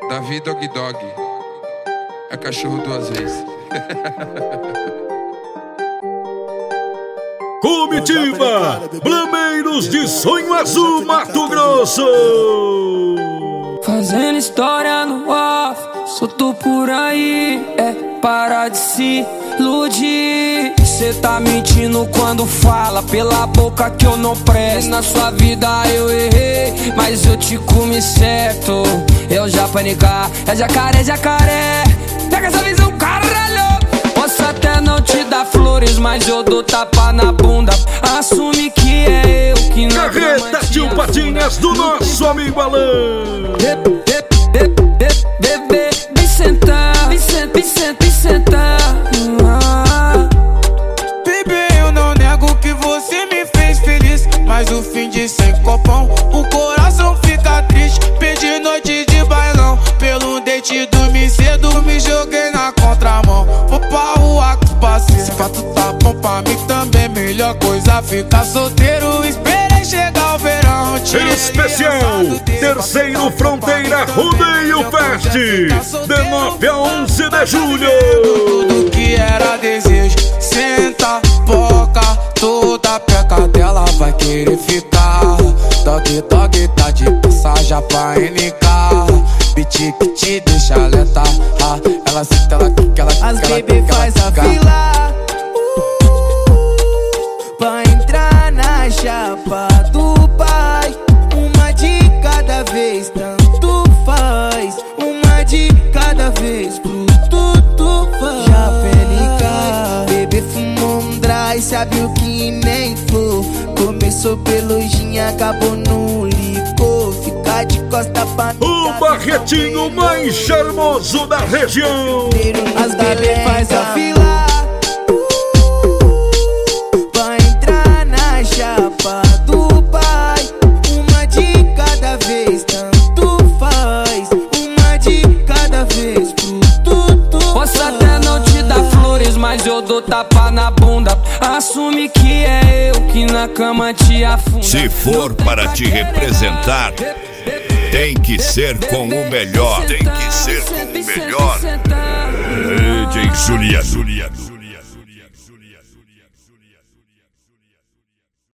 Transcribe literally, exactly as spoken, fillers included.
Davi Dog Dog é cachorro duas vezes. Comitiva Blameiros de Sonho Azul, Mato Grosso. Fazendo história no off, solto por aí, é parar de se iludir. Cê tá mentindo quando fala pela boca que eu não presto. Na sua vida eu errei, mas eu te comi certo. Eu já panicar, é jacaré, jacaré. Pega essa visão, caralho. Posso até não te dar flores, mas eu dou tapa na bunda. Assume que é eu que não. Carreta Tio Patinhas do nosso amigo Alan. Bebê, vem sentar, vem sentar, vem sentar, vem sentar. Bebê, eu não nego que você me fez feliz, mas o fim de sem copão, o coração fica triste. Perdi noite de bailão, pelo date dormi cedo, me joguei na contramão. Vou pra rua com os parceiros, se fato tá bom pra mim também. Melhor coisa ficar solteiro, esperei chegar o verão. Especial Terceiro Fronteira Rodeio Fest, de nove a onze de julho. Tudo que era desejo, senta, boca, toda peca dela vai querer ficar. Dog, dog, tá de passagem pra N K. Beat que te deixa lenta, ah, ela senta, ela quica, ela quica. As bebê faz a fila pra entrar na chapa do pai. Uma de cada vez, tanto faz. Uma de cada vez, pro tudo faz. Já pelica, bebê fumou um dry, sabe o que nem for. Começou pelo gin, acabou no licor. Ficar de costa pra o barretinho mais charmoso da região. As bebê faz a fila pra entrar na chapa do pai. Uma de cada vez, tanto faz. Uma de cada vez, pro tudo. Posso até não te dar flores, mas eu dou tapa na bunda. Assume que é eu que na cama te afunda. Se for para te representar, tem que ser com o melhor. Tem que ser com o melhor. D J Juliano.